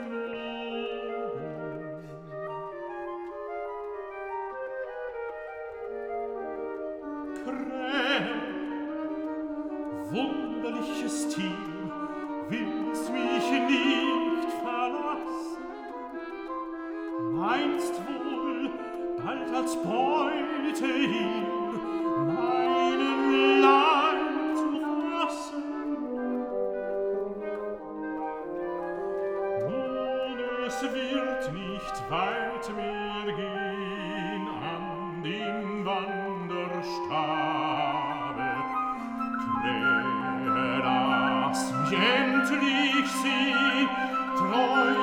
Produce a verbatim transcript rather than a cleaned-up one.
Krähe, wunderliches Tier, willst mich nicht verlassen? Meinst wohl, bald als Beute hier meinen Leib zu fassen? Nun, es wird nicht weit mehr gehen an den Wanderstabe. Krähe, lass mich endlich sehen, treu